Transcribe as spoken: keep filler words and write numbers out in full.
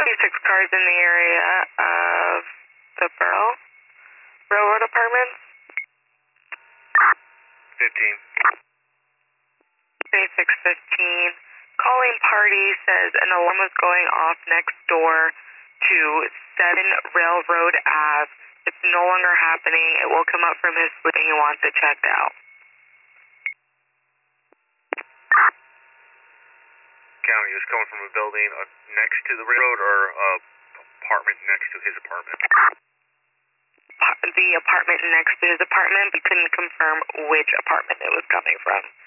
twenty-six cars in the area of the Borough Railroad Apartments. fifteen. twenty-six fifteen. Calling party says an alarm was going off next door to seven Railroad Ave. It's no longer happening. It will come up from his sleep and he wants it checked out. County is coming from a building uh, next to the railroad or a apartment next to his apartment? The apartment next to his apartment. We couldn't confirm which apartment it was coming from.